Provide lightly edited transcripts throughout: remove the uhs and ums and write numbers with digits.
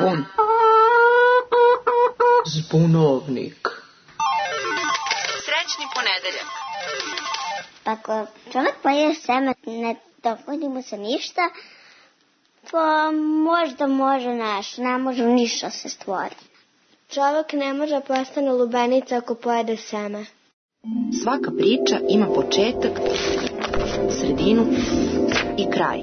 Zbun. Zbunovnik. Srećni ponedeljak. Ako čovjek pojede seme, ne dogodi mu se ništa, pa možda može ne može ništa se stvori. Čovjek ne može postane lubenica ako pojede seme. Svaka priča ima početak, sredinu i kraj.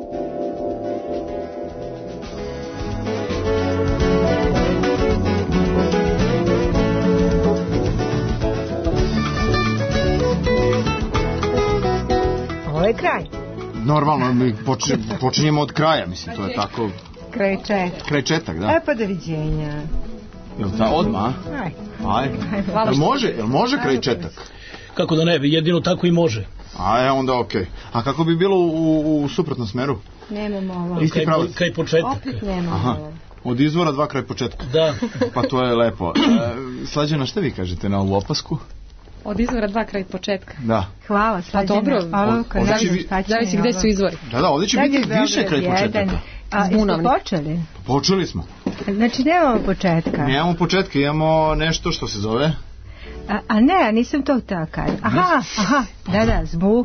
Ovo je kraj. Normalno, mi počinjemo od kraja, mislim, to je tako... Krajčetak, da. Pa doviđenja. Jel ta odmah? Ajde. Jel može krajčetak? Kako da ne, jedino tako i može. Onda okej. A kako bi bilo u suprotnom smeru? Nemamo ovo. Isti pravac? Kraj početak. Opet nemamo ovo. Od izvora 2 kraj početka. Da. Pa to je lepo. Slađana, šta vi kažete na ovu opasku? Od izvora 2 kraj početka. Da. Hvala, Slađana. Pa dobro, zavisi gde su izvori. Da, ovdje će biti više kraj početka. Jeste počeli? Počeli smo. Znači nemamo početka. Nemamo početka, imamo nešto što se zove... nisam to tako. Aha, da, zbu.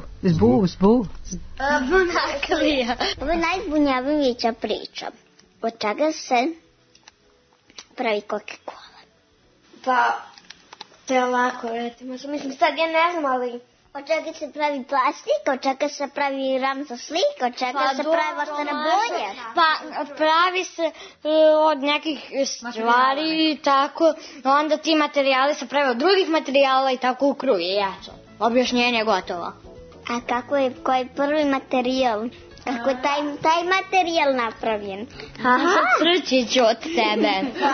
Naklija. Ovo je najzbunjavajuća priča. Od čega se pravi Coca-Cola? Pa, to je lako, mislim, sad ja ne znam, ali... Od čega se pravi plastik, od čega se pravi ram za slik, od čega se pravi vlastane boje? Pa pravi se od nekih stvari i tako, onda ti materijali se pravi od drugih materijala i tako u krug. I eto, objašnjenje je gotovo. A koji je prvi materijal? Kako je taj materijal napravljen? Sad crčiću od tebe.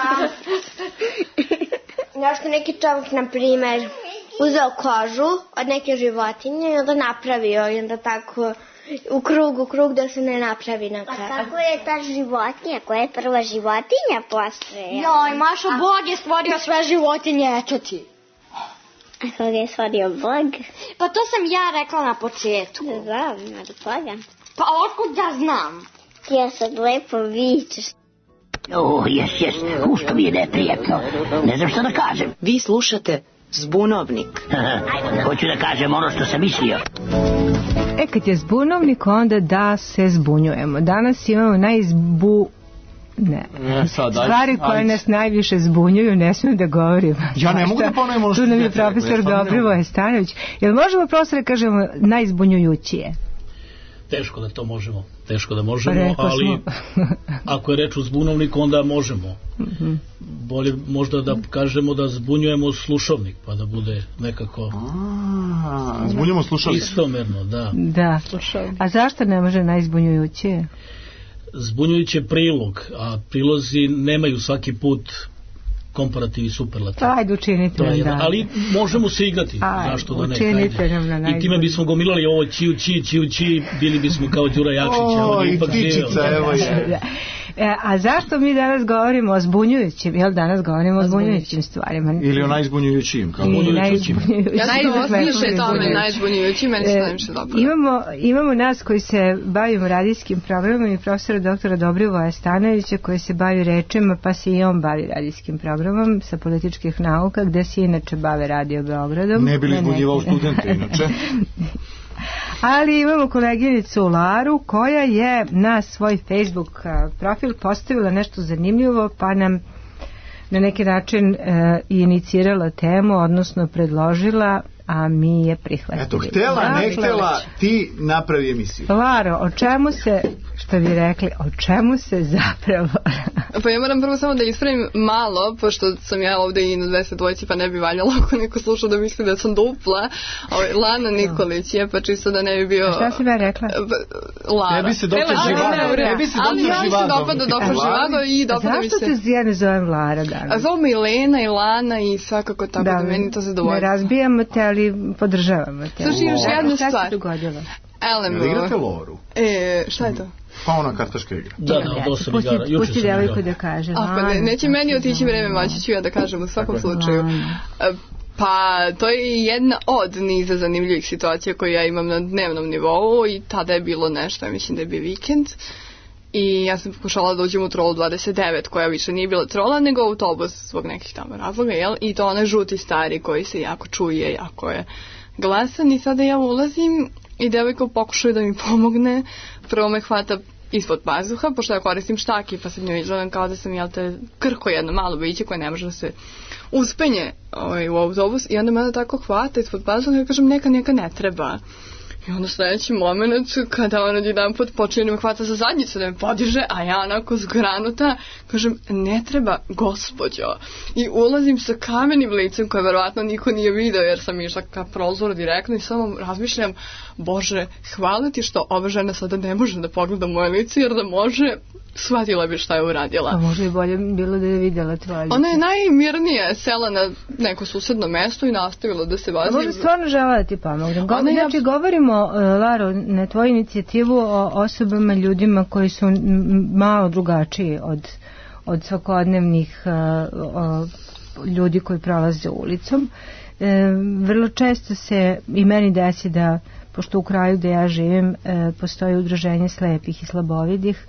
Nešto neki čovjek, na primjer, uzeo kožu od neke životinje i onda napravio i onda tako u krug da se ne napravi na kraju. A kako je ta životinja? Koja je prva životinja postoje? Joj, Mašo, Bog je stvorio sve životinje, eto ti. A koga je stvorio Bog? Pa to sam ja rekla na početku. Znam, od koga? Pa otkud ja znam? Ja sad lepo vičeš. Jes, ušto mi je neprijatno. Ne znam što da kažem. Vi slušate Zbunovnik. Hoću da kažem ono što sam mislio. Kad je zbunovnik, onda da se zbunjujemo. Danas imamo stvari koje nas najviše zbunjuju, ne smijem da govorim. Ja ne mogu da ponovim ono što tu nam je profesor Dobrivoje Stanović. Jel možemo profesore kažemo najzbunjujućije? Teško da to možemo. Teško da možemo, ali ako je reč o zbunovniku, onda možemo. Bolje možda da kažemo da zbunjujemo slušovnik, pa da bude nekako zbunjujemo slušovnik. Istomerno, da. A zašto ne može najzbunjujućije? Zbunjujući prilog, a prilozi nemaju svaki put komparativ i superlativ. Ajde, učinite nam da. Ali možemo se igrati, zašto da ne. Učinite nam na najbolje. I time bismo gomilali ovo či, bili bismo kao Đura Jakšić. I ptičica, evo je. A zašto mi danas govorimo o zbunjujućim? Jel danas govorimo o zbunjujućim stvarima? Ili o najzbunjujućim? Ja najzbunjujućim tome, najzbunjujućim, meni se najviše dobro. Imamo nas koji se bavimo radijskim programom i profesora doktora Dobrivoja Stanovića koji se bavi rečima, pa se i on bavi radijskim programom sa političkih nauka, gde se inače bave Radio Beogradom. Ne bi li zbunjivao studente inače? Ali imamo koleginicu Laru koja je na svoj Facebook profil postavila nešto zanimljivo, pa nam na neki način inicirala temu, odnosno predložila, a mi je prihvatili. Eto, ne htjela, ti napravi emisiju. Laro, o čemu se, što bi rekli, o čemu se zapravo... Pa ja moram prvo samo da ispravim malo, pošto sam ja ovdje i na 202, pa ne bi valjalo ako neko sluša da misli da sam dupla. Lana Nikolić je, pa čisto da ne bi bio... A šta si ja rekla? Lara. Tebi se doktor Živado. Ali ja se dopada doktor Živado i dopada mi se... Zašto te ja ne zovem Lara danas? A zovem i Lena i Lana i svakako tako da meni to zadovoljstvo. Ne razbijamo te, ali podržavamo te. Slušaj, još jednu stvar. Šta se dogodilo? Jel igrate Loru? Šta je to? Pa ona kartaška igra. Da, od 8 igara. Pusti devojku da kaže. Neće meni otići vreme, moći ću ja da kažem u svakom slučaju. Pa to je jedna od niza zanimljivih situacija koje ja imam na dnevnom nivou i tada je bilo nešto, ja mislim da je bio vikend. i ja sam pokušala da uđem u trolu 29 koja više nije bila trola nego autobus zbog nekih tamo razloga, jel? I to onaj žuti stari koji se jako čuje, jako je glasan i sada ja ulazim i devojka pokušaju da mi pomogne. Prvo me hvata ispod pazuha, pošto ja koristim štaki, pa sad njoj izgledam kao da sam, jel te, krhko jedno malo biće koje ne može da se uspenje u autobus i onda me tako hvata ispod pazuha i kažem neka ne treba. I onda sledeći moment kada on jedan put počinje da me hvata za zadnjicu da me podiže, a ja onako zgranuta kažem ne treba gospođo. I ulazim sa kamenim licem koje verovatno niko nije video jer sam išla ka prozoru direktno i samo razmišljam, Bože, hvala ti što ova žena sada ne može da pogleda moje lice jer da može, shvatila bi šta je uradila. A možda je bolje bilo da je vidjela tvoje lice. Ona je najmirnije sela na neko susedno mesto i nastavila da se vazi. A možda stvarno žela da ti pomogne. Znači govorimo, Laro, na tvoju inicijativu o osobama, ljudima koji su malo drugačiji od svakodnevnih ljudi koji prolaze ulicom. Vrlo često se i meni desi da, pošto u kraju gde ja živim postoji udruženje slepih i slabovidih,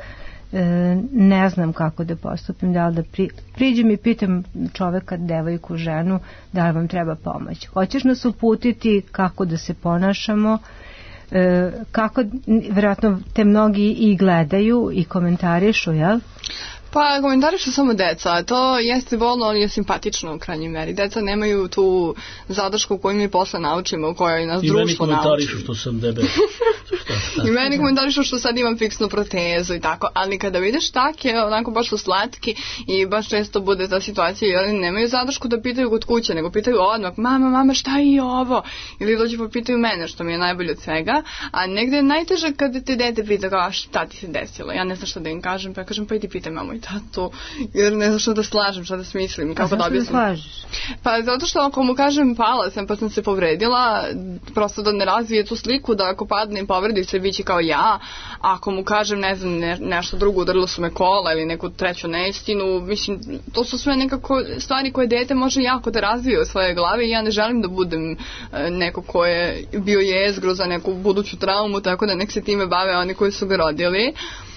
ne znam kako da postupim, da li da priđem i pitam čoveka, devojku, ženu, da li vam treba pomoć. Hoćeš nas uputiti kako da se ponašamo, kako, vjerojatno te mnogi i gledaju i komentarišu, jel? Pa komentarišu samo deca, a to jeste bolno, ali je simpatično u krajnjoj meri. Deca nemaju tu zadršku koju mi posle naučimo, u kojoj nas društvo nauči. I meni komentarišu što sam debel. I meni komentarišu što sad imam fiksnu protezu i tako, ali kada vidiš tak je onako baš su slatki i baš često bude ta situacija jer oni nemaju zadršku da pitaju kod kuće, nego pitaju odmah, mama, šta je ovo? Ili dođu pa pitaju mene, što mi je najbolje od svega, a negde je najteže kada te dete pita kao šta ti se desilo, ja ne znam šta da im kažem, pa ja kažem pa i ti pitaj mamu i tatu, jer ne znam što da slažem, šta da smislim i kako da objasnim. A zašto da slažeš? Pa zato što ako mu kažem pala sam pa sam se povredila, prosto da ne razvije tu sliku da ako padne i povredi se biće kao ja, ako mu kažem ne znam nešto drugo, udarilo su me kola ili neku treću neistinu, mislim to su sve nekako stvari koje dete može jako da razvije u svoje glave i ja ne želim da budem neko ko je bio jezgro za neku buduću traumu, tako da nek se time bave oni koji su ga rodili.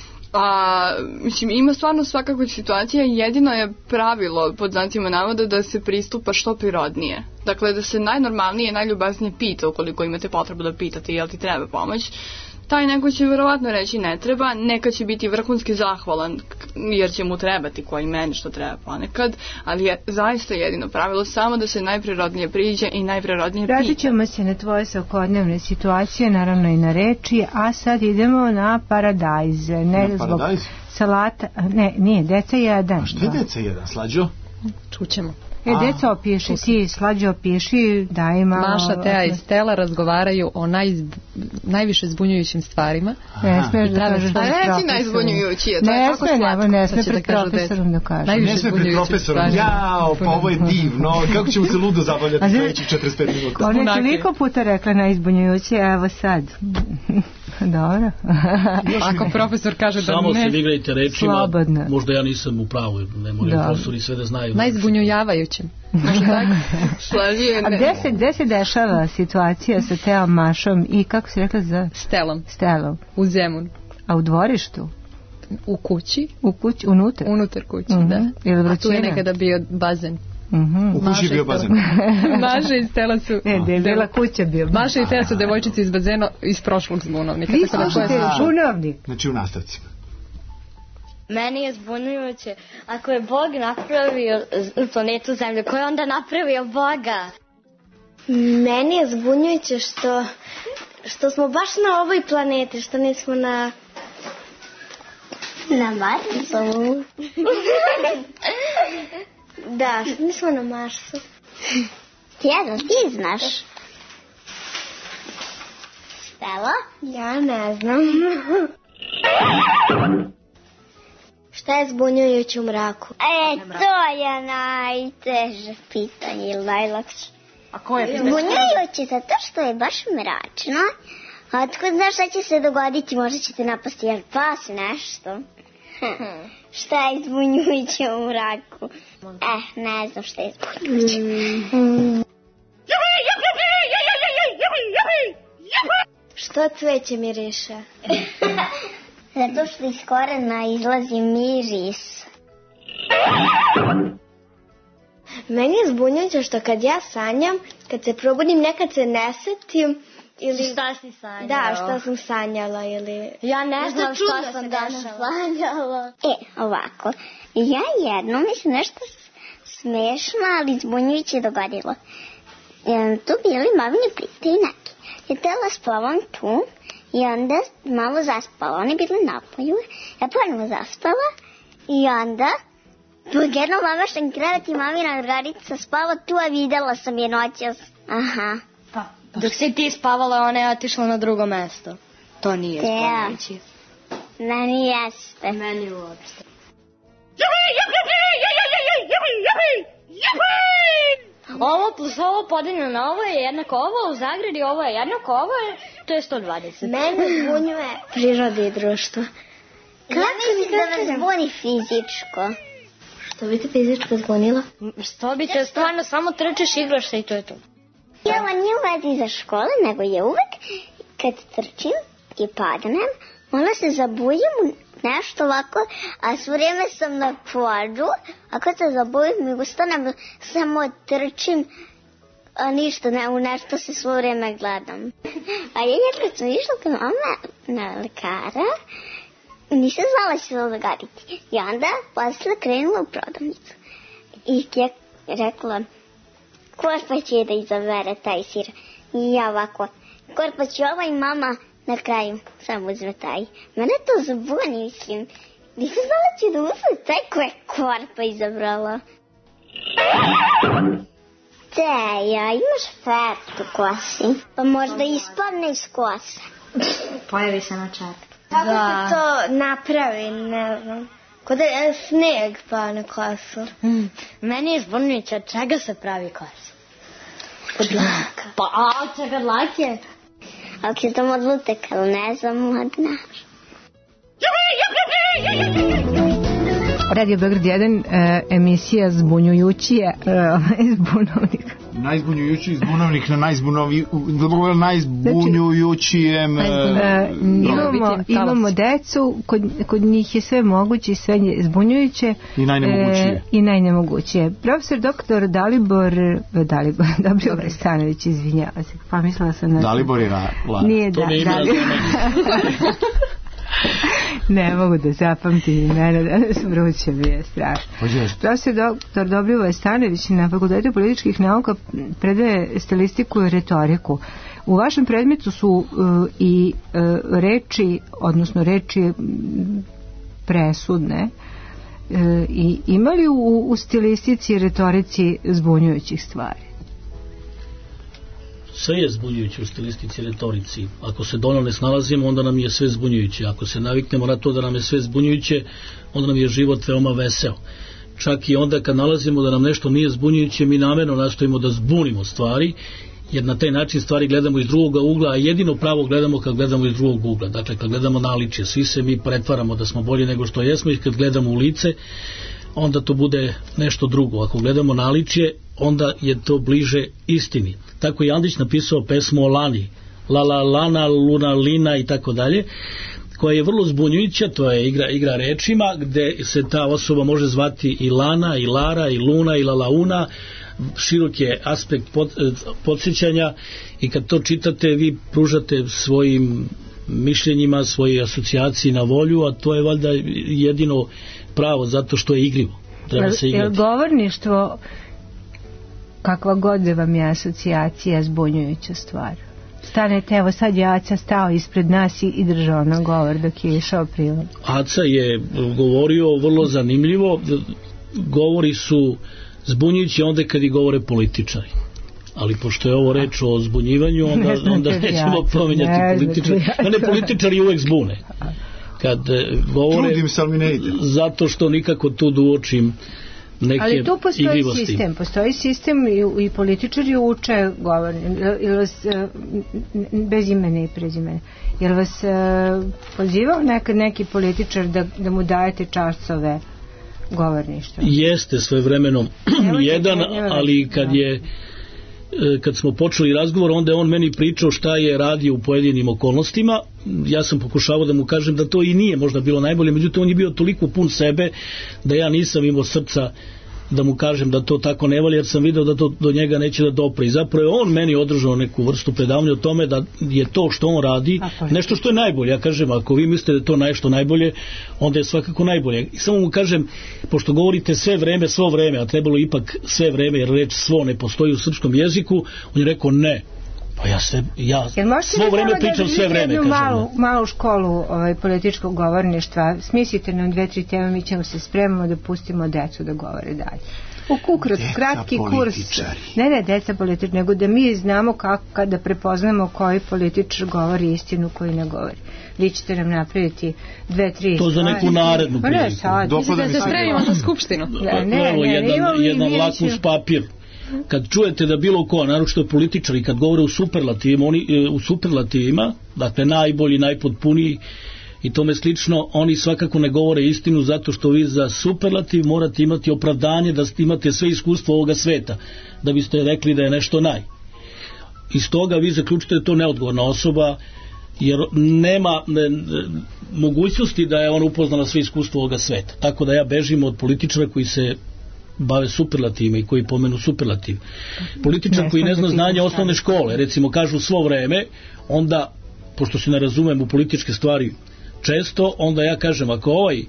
Mislim, ima stvarno svakakve situacije, jedino je pravilo pod znacima navoda da se pristupa što prirodnije. Dakle, da se najnormalnije i najljubaznije pita ukoliko imate potrebu da pitate jel ti treba pomoć. Taj neko će verovatno reći ne treba, neka će biti vrhunski zahvalan jer će mu trebati koji meni što treba ponekad, ali je zaista jedino pravilo samo da se najprirodnije priđe i najprirodnije pita. Vratit ćemo se na tvoje svakodnevne situacije, naravno i na reči, a sad idemo na paradajz. Ne, na paradajz? Salata, ne, nije, deca jedan. A što je deca jedan, Slađo? Čućemo. Deca opiši, ti Slađo opiši, daj malo... Maša, Teja i Stela razgovaraju o najviše zbunjujućim stvarima. Ne smiješ da kažeš da je profesor. Reći najzbunjujući je, to je tako slatko. Ne smije pred profesorom da kažeš. Ne smije pred profesorom, jao, pa ovo je divno, kako ćemo se ludo zabavljati sledećih 45 minuta. Ona je toliko puta rekla najzbunjujući, evo sad. Dobro. Ako profesor kaže da ne, samo se igrajte rečima, slobodno. Možda ja nisam u pravu, ne moram profesori sve da znaju. Najzbunjujavajućim. A gde se dešava situacija sa Teom, Mašom i kako si rekla za... Stelom. U Zemunu. A u dvorištu? U kući. Unutar? Unutar kući, da. A tu je nekada bio bazen. U kući je bio bazen. Maša i Stela su... Ne, bila kuća bio. Maša i Stela su devojčice iz bazena iz prošlog Zbunovnika. Vi slušate Zbunovnik? Znači u nastavcima. Meni je zbunjujuće, ako je Bog napravio planetu Zemlju, ko je onda napravio Boga? Meni je zbunjujuće što smo baš na ovoj planeti, što nismo na Marsu. Da, što nismo na Marsu. Ti znaš. Stella? Ja ne znam. Šta je zbunjujuće u mraku? To je najteže pitanje ili najlakše. A ko je pitanje? Zbunjujuće zato što je baš mračno. A otkud znaš šta će se dogoditi? Možda će te napasti jedan pas, nešto. Šta je zbunjujuće u mraku? Ne znam šta je zbunjujuće. Što cveće miriše? Zato što iz korena izlazi miris. Meni je zbunjujuće što kad ja sanjam, kad se probudim, nekad se ne setim ili... Šta si sanjala? Da, šta sam sanjala ili... Ja ne znam šta sam danas sanjala. Ovako, ja jednom mislim nešto smešno, ali zbunjujuće dogodilo. Tu bili mamini prijatelji neki. Ja tela spavam tu i onda malo zaspala. Oni bili napolju, ja ponovno zaspala i onda jednom mamašten krevet i mamina drugarica spava tu, a videla sam je noćas. Aha. Pa, dok si ti spavala, ona je otišla na drugo mesto. To nije zbunjujuće. Meni jeste. Meni uopšte. Ovo plus ovo podeljeno na ovo je jednako ovo, u zagradi ovo je jednako ovo, to je 120. Mene zbunjuje priroda i društvo. Kako mislim da me zbuni fizičko? Što bi te fizičko zbunila? Što bi te stvarno samo trčeš, igraš se i to je to. Ovo nije u vezi za škole, nego je uvek kad trčim i padnem, onda se zabujim nešto ovako, a sve vrijeme sam na pođu, a kad se zabujim i ustanem, samo trčim, a ništa, ne, u nešto se sve vrijeme gledam. A ja kad sam išla kod mama na lekara, nisam znala se to dogaditi. I onda posle krenula u prodavnicu. I je rekla, Korpa će da izabere taj sir. I ja ovako, Korpa će ovaj, mama na kraju samo uzme taj. Mene to zabuni, mislim. Nisam znala će da uzme taj koje Korpa izabrala. Teja, imaš fert u kosi. Pa možda ispadne iz kose. Pojavi se na četku. Kako se to napravi, ne znam. Kod je sneg pa na kosu. Meni je zbunjujuće, od čega se pravi kosa? Od laka. Pa od čega lake? Ako je to od luteka, ali ne znam od naš. Radio Beograd 1, emisija Zbunjujućije, zbunovnik. Najzbunjujući zbunovnik na najzbunjujućijem... Imamo decu, kod njih je sve moguće, sve je zbunjujuće. I najnemogućije. Profesor doktor Dalibor Stanović, izvinjava se, pa mislila sam na... Dalibor je Nije Dalibor. Ne mogu da zapamtim imena, danas vruće mi je strašno. Profesor doktor Dobrivoje Stanović na Fakultetu političkih nauka predaje stilistiku i retoriku. U vašem predmetu su i reči, odnosno reči presudne, i imali u stilistici i retorici zbunjujućih stvari? Sve je zbunjujuće u stilistici i retorici. Ako se dovoljno ne snalazimo, onda nam je sve zbunjujuće. Ako se naviknemo na to da nam je sve zbunjujuće, onda nam je život veoma veseo. Čak i onda kad nalazimo da nam nešto nije zbunjujuće, mi namerno nastojimo da zbunimo stvari, jer na taj način stvari gledamo iz drugog ugla, a jedino pravo gledamo kad gledamo iz drugog ugla. Dakle, kad gledamo naličje, svi se mi pretvaramo da smo bolji nego što jesmo, i kad gledamo u lice, onda to bude nešto drugo. Ako gledamo naličje, onda je to bliže istini. Tako je Andić napisao pesmu o Lani, Lana, Luna, Lina i tako dalje, koja je vrlo zbunjujuća. To je igra rečima, gde se ta osoba može zvati i Lana, i Lara, i Luna, i Lalauna. Širok je aspekt podsjećanja, i kad to čitate, vi pružate svojim mišljenjima, svoje asocijacije na volju, a to je valjda jedino pravo, zato što je igrivo. Treba se igrati. Govorništvo, kakva god da vam je asocijacija, zbunjujuća stvar. Stanete, evo sad je Aca stao ispred nas i držao nam govor dok je išao prilog. Aca je govorio vrlo zanimljivo. Govori su zbunjujući onda kad i govore političari. Ali pošto je ovo reč o zbunjivanju, onda nećemo pominjati političari. Mene političari uvek zbune. Kad govore, trudim se, ali mi ne ide. Zato što nikako tu da uočim neke ali tu igrivosti. Postoji sistem i političari uče bez imena i prezimena. Jel vas pozivao nekad neki političar da mu dajete časove govorništva? Jeste svojevremeno jedan, ali kad je kad smo počeli razgovor, onda je on meni pričao šta je radio u pojedinim okolnostima. Ja sam pokušavao da mu kažem da to i nije možda bilo najbolje, međutim on je bio toliko pun sebe da ja nisam imao srca da mu kažem da to tako ne valja, jer sam video da to do njega neće da dopre. I zapravo je on meni održao neku vrstu predavanja o tome da je to što on radi nešto što je najbolje. Ja kažem, ako vi mislite da je to nešto najbolje, onda je svakako najbolje. I samo mu kažem, pošto govorite sve vreme, a trebalo ipak sve vreme, jer reč svo ne postoji u srpskom jeziku, on je rekao ne. Pa ja svo vreme pričam sve vreme. Jednu malu školu političkog govorništva, smislite nam 2-3 teme, mi ćemo se spremamo da pustimo decu da govore dalje. Ukratko, kratki kurs. Ne deca političari, nego da mi znamo kako kada prepoznamo koji političar govori istinu, koji ne govori. Vi ćete nam napraviti 2-3. To za neku narednu priliku. Da se spremimo za skupštinu. Evo jedan lakmus papir. Kad čujete da bilo ko, naročito političari, kad govore u superlativima, dakle najbolji, najpotpuniji i tome slično, oni svakako ne govore istinu, zato što vi za superlativ morate imati opravdanje da imate sve iskustvo ovoga sveta, da biste rekli da je nešto naj. Iz toga vi zaključite da je to neodgovorna osoba, jer nema mogućnosti da je on upoznala sve iskustvo ovoga sveta. Tako da ja bežim od političara koji se bave superlativima i koji pomenu superlativ. Političar koji ne zna znanje osnovne škole, recimo kažu svo vreme, onda, pošto se ne razumem u političke stvari često, onda ja kažem, ako ovaj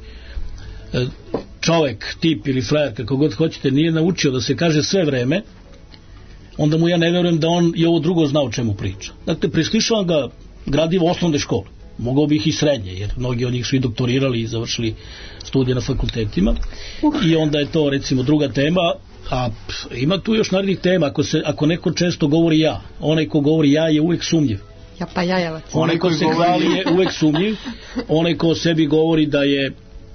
čovek, tip ili frajer, kako god hoćete, nije naučio da se kaže sve vreme, onda mu ja ne verujem da on i ovo drugo zna o čemu priča. Dakle, preslišavam ga gradivo osnovne škole. Mogao bih i srednje, jer mnogi od njih su i doktorirali i završili studije na fakultetima. I onda je to, recimo, druga tema, a ima tu još narednih tema. Ako neko često govori ja, onaj ko govori ja je uvek sumnjiv. Onaj ko se hvali je uvek sumnjiv. Onaj ko o sebi govori da je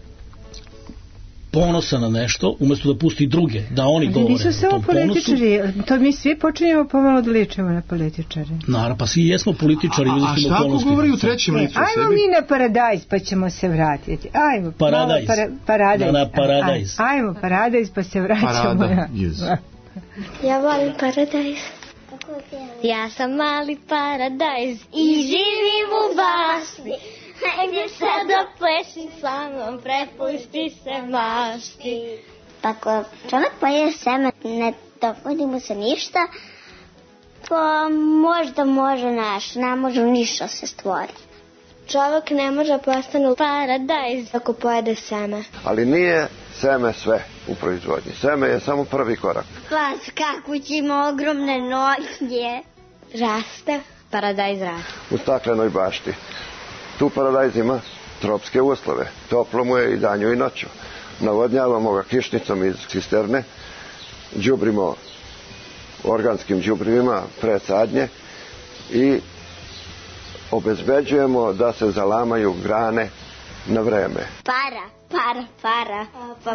ponosa na nešto, umjesto da pusti druge, da oni govore o tom ponosu. Nisu samo političari, to mi svi počinjemo pomalo da ličimo na političare. Naravno, pa svi jesmo političari. A šta ako govori u trećem licu o sebi? Ajmo mi na paradajz, pa ćemo se vratiti. Ajmo, paradajz. Na paradajz. Ajmo paradajz, pa se vraćamo. Ja volim paradajz. Ja sam mali paradajz i živim u bašti. Hajde sad da plešim sa mnom, prepusti se mašti. Ako čovjek pojede seme, ne dogodi mu se ništa, pa možda može ne može ništa se stvoriti. Čovjek ne može postanu paradajz ako pojede seme. Ali nije seme sve u proizvodnji. Seme je samo prvi korak. Klas, kako će ima ogromne noge. Raste, paradajz raste. U staklenoj bašti. Tu paradajz ima tropske uslove. Toplo mu je i danju i noću. Navodnjavamo ga kišnicom iz cisterne. Đubrimo organskim đubrivima pre sadnje i obezbeđujemo da se zalamaju grane na vreme. Para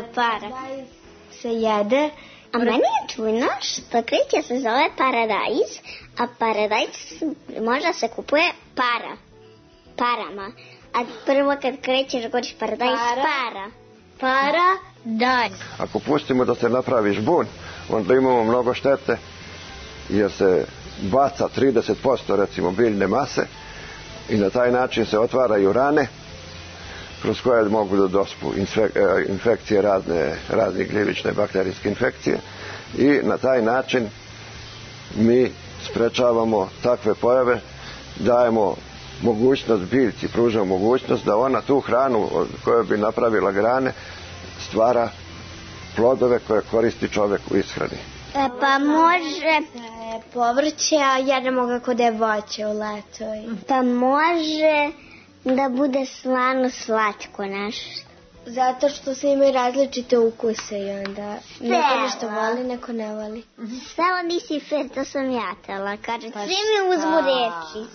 se jede. A meni je čudno što kreće se zove paradajz, a paradajz možda se kupuje parama. A prvo kad krećeš godiš paradajz Paradajz. Ako pustimo da se napravi žbun, onda imamo mnogo štete, jer se baca 30% recimo biljne mase i na taj način se otvaraju rane kroz koje mogu da dospu infekcije razne gljivične bakterijske infekcije i na taj način mi sprečavamo takve pojave, dajemo mogućnost biljci, pružamo mogućnost da ona tu hranu koja bi napravila grane stvara plodove koje koristi čovjek u ishrani. Pa može povrće, a ja ne mogu kako da je voće u letu. Pa može da bude slano slatko nešto. Zato što se imaju različite ukuse i onda neko nešto voli, neko ne voli. Samo nisi fer, to sam ja tela. Kaže, svi mi uzmu reči.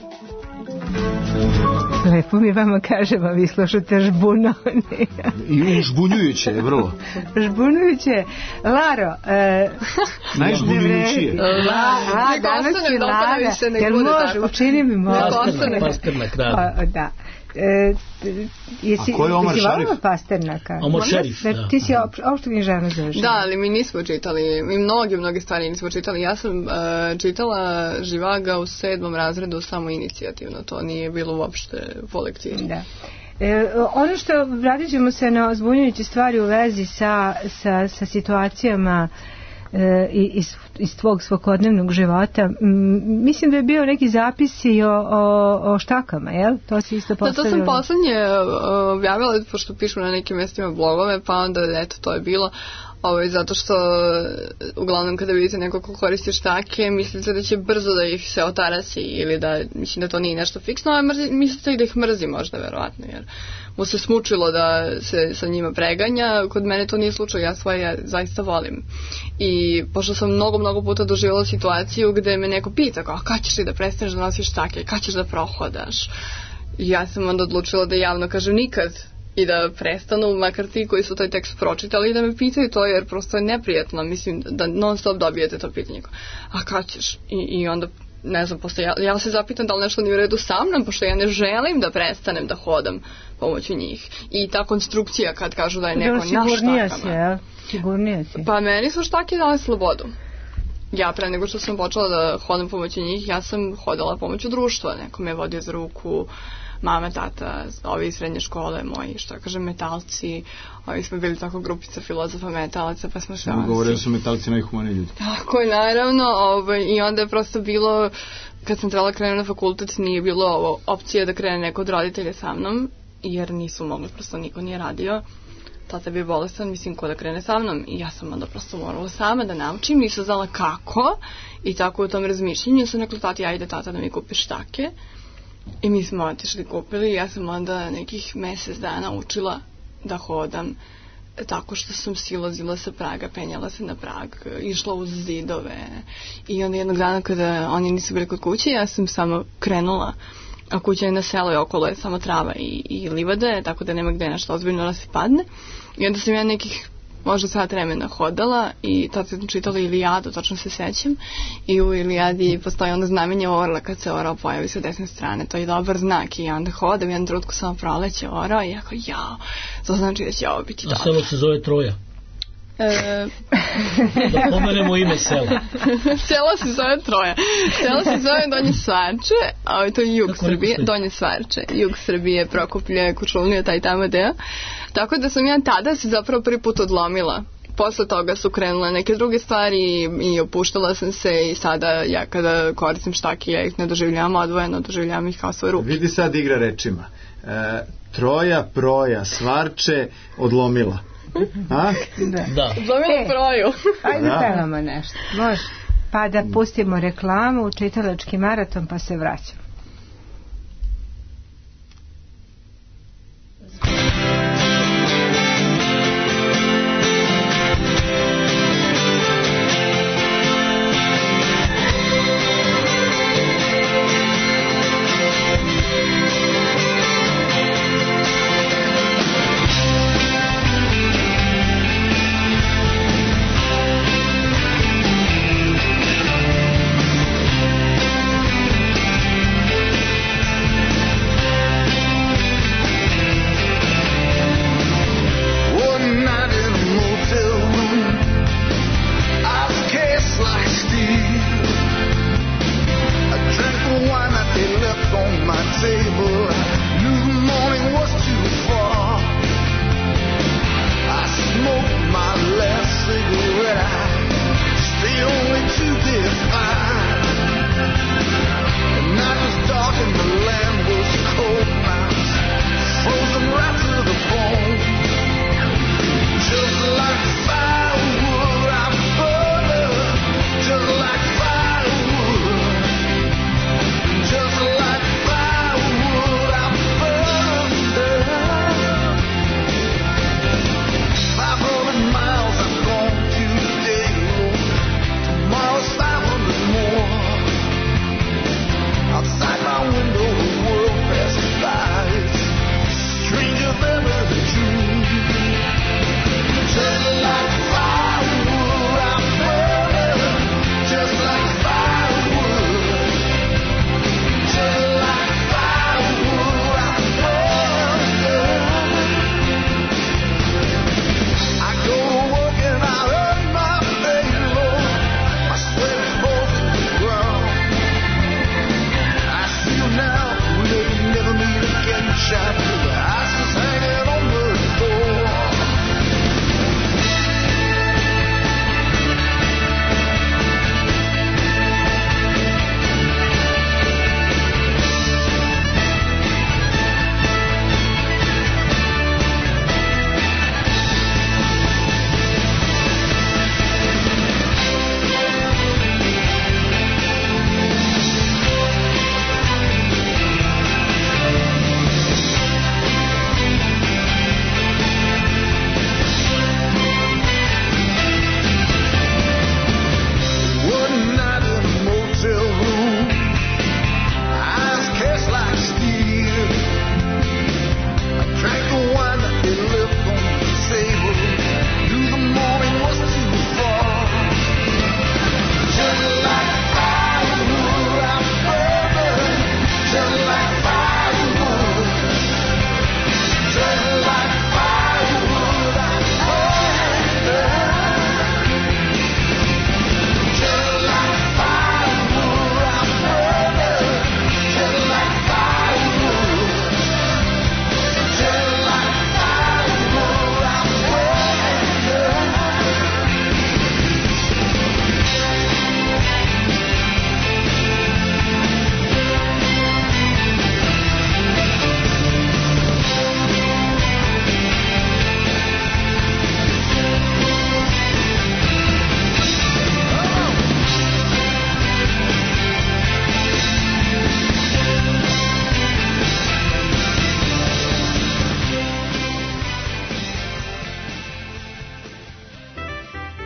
Lepo mi vama kažemo, vi slušate žbunovni. I žbunjujuće je vrlo. Žbunujuće. Laro. Najžbunjujuće. Danas je Lara. Jel može, učini mi može. Pasternak radi. Da. Jesi volila Pasternaka? Omar Šerif, da. Ti si opšto književnost završila. Da, ali mi nismo čitali, mi mnoge stvari nismo čitali. Ja sam čitala Živaga u 7. razredu samo inicijativno, to nije bilo uopšte po lekciji. Da. Ono što vratit ćemo se na zbunjujuće stvari u vezi sa situacijama iz tvog svakodnevnog života. Mislim da je bio neki zapisi o štakama, jel? To si isto postavila. Da, to sam poslednje objavila, pošto pišu na nekim mestima blogove, pa onda, eto, to je bilo. Zato što uglavnom kada vidite neko ko koristi štake, mislite da će brzo da ih se otarasi ili da, mislim da to nije nešto fiksno, a mislite i da ih mrzi možda, verovatno, jer mu se smučilo da se sa njima preganja. Kod mene to nije slučaj, ja svoje zaista volim. I pošto sam mnogo puta doživjela situaciju gde me neko pita, kada ćeš ti da prestaneš da nosiš štake, kada ćeš da prohodaš? I ja sam onda odlučila da javno kažem nikad i da prestanu, makar ti koji su taj tekst pročitali, i da me pitaju to, jer prosto je neprijatno, mislim, da non stop dobijete to pitanje. A kad ćeš? I onda, ne znam, posle ja se zapitam da li nešto nije u redu sa mnom, pošto ja ne želim da prestanem da hodam pomoću njih. I ta konstrukcija kad kažu da je neko na štakama. Sigurnija si. Pa meni su štake dale slobodu. Ja pre nego što sam počela da hodam pomoću njih, ja sam hodala pomoću društva. Neko me vodio za ruku, mama, tata, ovi iz srednje škole, moji, što kažem, metalci, ovi smo bili tako grupica filozofa metalaca, pa smo sve ono... Govorili su metalci najhumani ljudi. Tako je, naravno, i onda je prosto bilo, kad sam trebala krenuti na fakultet, nije bilo opcije da krene neko od roditelja sa mnom, jer nisu mogli, prosto niko nije radio. Tata je bio bolestan, mislim, ko da krene sa mnom, i ja sam onda prosto morala sama da naučim, nisam znala kako, i tako u tom razmišljenju sam rekla tati, ajde tata da mi kupiš štake. I mi smo otišli kupili i ja sam onda nekih mesec dana učila da hodam tako što sam silazila sa praga, penjala se na prag, išla uz zidove. I onda jednog dana kada oni nisu bili kod kuće, ja sam samo krenula, a kuća je na selo i okolo je samo trava i livade, tako da nema gde nešto ozbiljno da se padne. I onda sam ja nekih možda sat vremena hodala i tad sam čitala Ilijadu, točno se sećam, i u Ilijadi postoji onda znamenje orla kad se orao pojavi sa desne strane, to je dobar znak, i onda hodam, jedan trutku samo proleće orao i jako to znači da će ovo biti dobro. A selo se zove Troja. Da pomenemo ime sela. Selo se zove Troja. Selo se zove Donje Svarče, a to je jug Srbije, Donje Svarče, jug Srbije, Prokuplje, Kučulnija, taj tamo deo. Tako da sam ja tada se zapravo prvi put odlomila. Posle toga su krenule neke druge stvari i opuštala sam se, i sada ja kada koristim štake, ja ih ne doživljavam odvojeno, doživljavam ih kao svoje ruke. Vidi sad igra rečima. Troja, proja, Svarče, odlomila. A? Da. Odlomila proju. Ajde pevamo nešto. Može. Pa da pustimo reklamu, čitalački maraton, pa se vraćamo.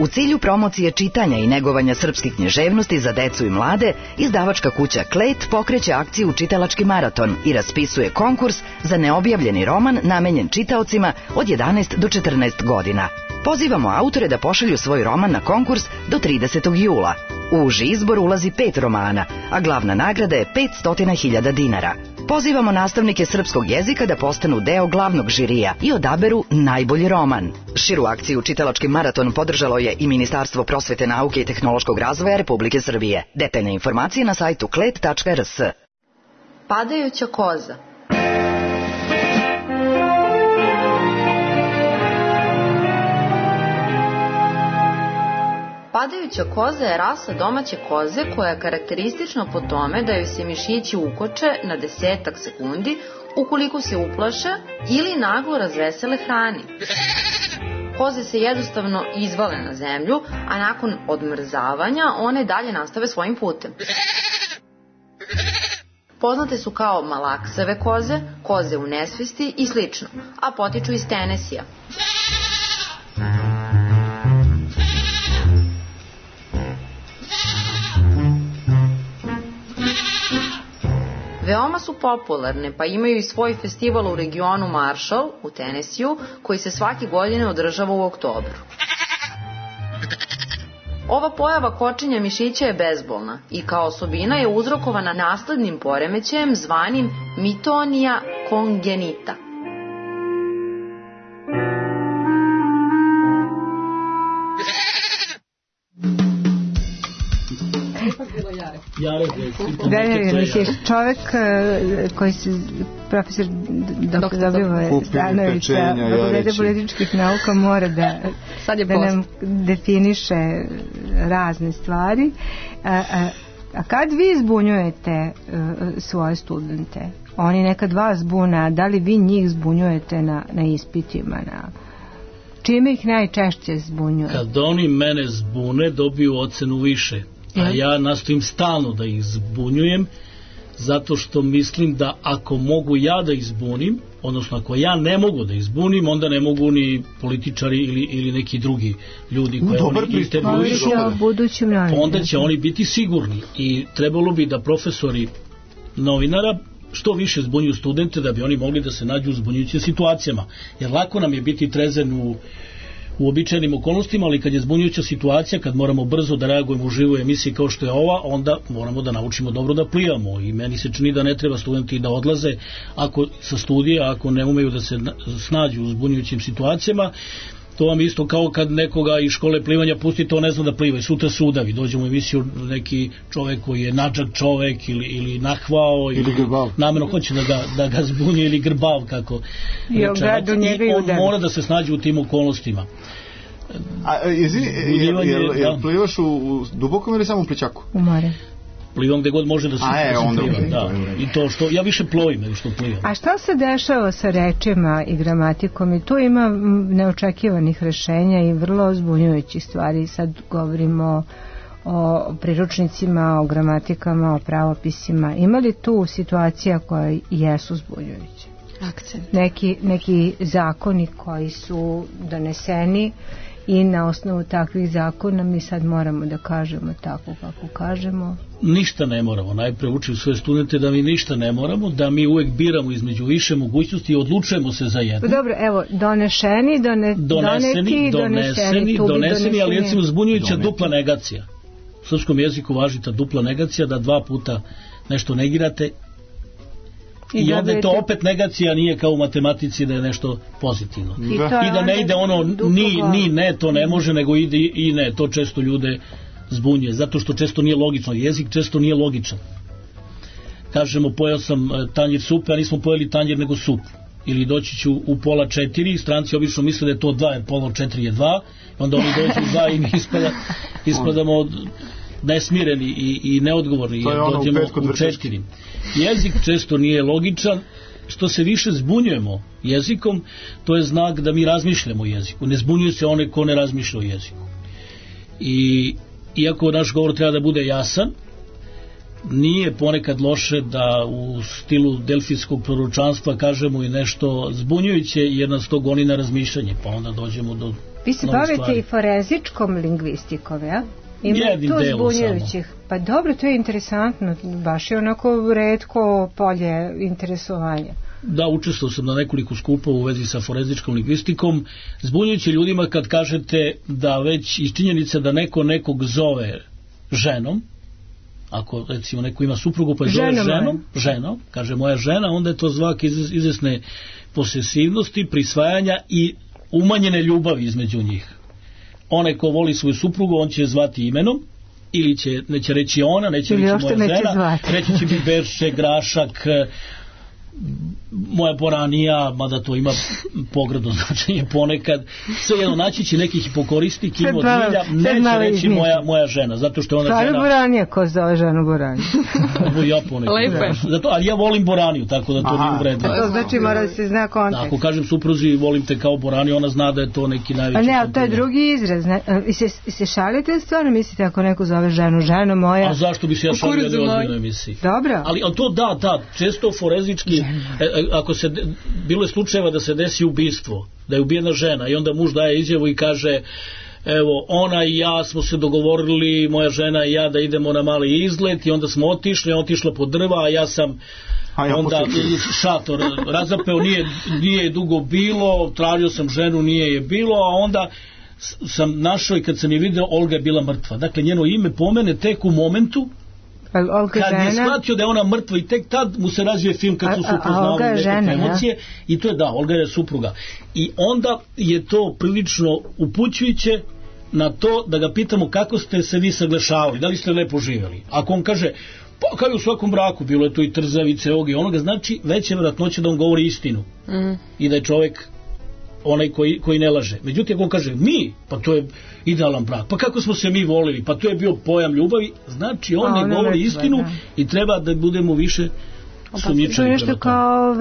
U cilju promocije čitanja i negovanja srpske književnosti za decu i mlade, izdavačka kuća Klet pokreće akciju Čitalački maraton i raspisuje konkurs za neobjavljeni roman namenjen čitaocima od 11 do 14 godina. Pozivamo autore da pošalju svoj roman na konkurs do 30. jula. U uži izbor ulazi 5 romana, a glavna nagrada je 500.000 dinara. Pozivamo nastavnike srpskog jezika da postanu deo glavnog žirija i odaberu najbolji roman. Širu akciju Čitalački maraton podržalo je i Ministarstvo prosvete, nauke i tehnološkog razvoja Republike Srbije. Detaljne informacije na sajtu klet.rs. Padajuća koza. Padajuća koza je rasa domaće koze koja je karakteristična po tome da joj se mišići ukoče na 10 sekundi ukoliko se uplaše ili naglo razvesele hrani. Koze se jednostavno izvale na zemlju, a nakon odmrzavanja one dalje nastave svojim putem. Poznate su kao malaksave koze, koze u nesvesti i slično, a potiču iz Tenesija. Veoma su popularne, pa imaju i svoj festival u regionu Marshall u Tenesiju, koji se svake godine održava u oktobru. Ova pojava kočenja mišića je bezbolna i kao osobina je uzrokovana naslednim poremećajem zvanim mitonija kongenita. Čovek koji se profesor Dobivoje Stanović sa Fakulteta političkih nauka mora da nam definiše razne stvari. A kad vi zbunjujete svoje studente, oni nekad vas zbuna, da li vi njih zbunjujete na ispitima, čime ih najčešće zbunjujete? Kad oni mene zbune, dobiju ocenu više. A ja nastojim stalno da ih zbunjujem, zato što mislim da ako mogu ja da ih zbunim, odnosno ako ja ne mogu da ih zbunim, onda ne mogu ni političari ili neki drugi ljudi koje oni intervjuišu. Onda će oni biti sigurni i trebalo bi da profesori novinara što više zbunjuju studente da bi oni mogli da se nađu u zbunjujućim situacijama. Jer lako nam je biti trezen u uobičajenim okolnostima, ali kad je zbunjujuća situacija, kad moramo brzo da reagujemo u živoj emisiji kao što je ova, onda moramo da naučimo dobro da plivamo i meni se čini da ne treba studenti da odlaze sa studija, ako ne umeju da se snađu u zbunjujućim situacijama. To vam isto kao kad nekoga iz škole plivanja pusti, to ne zna da pliva i sutra se udavi. Dođemo u emisiju neki čovek koji je nadžak čovek ili nahvao ili namjerno hoće da ga zbunje ili grbav kako i on mora da se snađe u tim okolnostima. Jel plivaš u dubokom ili samo u plićaku? U more. Plivam gde god može da se pliva. I to što ja više plovim nego što plivam. A šta se dešava sa rečima i gramatikom? I tu ima neočekivanih rešenja i vrlo zbunjujućih stvari. Sad govorimo o priručnicima, o gramatikama, o pravopisima. Ima li tu situacija koje jesu zbunjujuće? Neki zakoni koji su doneseni i na osnovu takvih zakona mi sad moramo da kažemo tako kako kažemo. Ništa ne moramo. Najpre učim svoje studente da mi ništa ne moramo, da mi uvek biramo između više mogućnosti i odlučujemo se za jedno. Dobro, evo, doneseni, ali recimo zbunjujuća dupla negacija. U srpskom jeziku važi ta dupla negacija, da 2 puta nešto negirate i onda je to opet negacija, nije kao u matematici da je nešto pozitivno. I da ne ide ono ni ne, to ne može, nego ide i ne, to često ljude zbunjuje, zato što često nije logično. Jezik često nije logičan. Kažemo, pojeo sam tanjir supe, a nismo pojeli tanjir nego sup. Ili doći ću u 3:30, stranci obično misle da je to 2, jer 3:30 je 2, onda oni dođu u 2 i mi ispadamo nesmireni i neodgovorni, jer dođemo u 4. Jezik često nije logičan. Što se više zbunjujemo jezikom, to je znak da mi razmišljamo o jeziku. Ne zbunjuje se one ko ne razmišlja o jeziku. I iako naš govor treba da bude jasan, nije ponekad loše da u stilu delfijskog proročanstva kažemo i nešto zbunjujuće, jer nas to goni na razmišljanje, pa onda dođemo do Vi se bavite i forenzičkom lingvistikom, ja? Ima tu zbunjujućih. Pa dobro, to je interesantno, baš je onako retko polje interesovanja. Da, učestvovao sam na nekoliko skupova u vezi sa forenzičkom lingvistikom. Zbunjujući ljudima kad kažete da već iz činjenice da neko nekog zove ženom, ako recimo neko ima suprugu pa je zove ženom, kaže moja žena, onda je to znak izvesne posesivnosti, prisvajanja i umanjene ljubavi između njih. Onaj ko voli svoju suprugu, on će zvati imenom, ili neće reći ona, neće reći moja žena, reći će mi Berše, Grašak, moja Boranija, mada to ima pogradno značenje ponekad, sve jedno naći će neki hipokoristi kim od milja, neće reći moja žena, zato što ona žena... Stvarno Boranija, ko zove ženu Boraniju? Ja ponekad. Zato, ali ja volim Boraniju, tako da to nije uvredno. To znači mora da se zna kontekst. Ako kažem supruzi volim te kao Boraniju, ona zna da je to neki najveći... A ne, ali to je drugi izraz. I se šalite stvarno, mislite ako neko zove žena moja... A zašto bi se ja šalio u ozbiljnoj emisiji? Dobro. Ali to da, često forenzički, ako se bilo je slučajeva da se desi ubistvo, da je ubijena žena i onda muž daje izjavu i kaže evo ona i ja smo se dogovorili, moja žena i ja da idemo na mali izlet i onda smo otišla pod drva, a ja sam onda šator razapeo, nije dugo bilo, tražio sam ženu, nije je bilo, a onda sam našao i kad sam je video, Olga je bila mrtva. Dakle, njeno ime pomene tek u momentu kad je shvatio da je ona mrtva i tek tad mu se razvije film kad su upoznavali nekakve emocije i to je Olga je supruga. I onda je to prilično upućujuće na to da ga pitamo kako ste se vi saglašavali, da li ste lepo živjeli. Ako on kaže, pa kao u svakom braku, bilo je to i trzavice, ovoga i onoga, znači veće vjerojatnoće da on govori istinu i da je čovjek onaj koji ne laže. Međutim, ako on kaže mi, pa to je idealan brak, pa kako smo se mi volili, pa to je bio pojam ljubavi, znači on ne govori istinu i treba da budemo više sumnjičani. To je nešto kao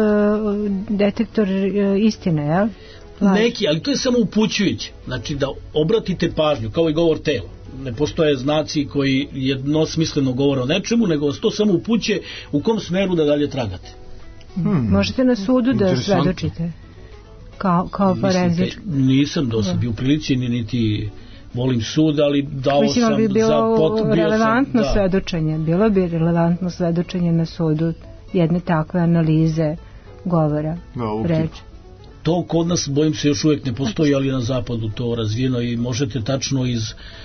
detektor istine, jel? Neki, ali to je samo upućujuće. Znači da obratite pažnju, kao i govor tela. Ne postoje znaci koji jednosmisleno govore o nečemu, nego to samo upućuje u kom smeru da dalje tragate. Možete na sudu da svedočite? Kao forenzič. Nisam do sad bio u prilici, niti volim sud, ali dao mislim, sam bi bilo relevantno svedočenje. Bilo bi relevantno svedočenje na sudu jedne takve analize govora, reči. To kod nas, bojim se, još uvijek ne postoji, ali na zapadu to razvijeno i možete tačno iz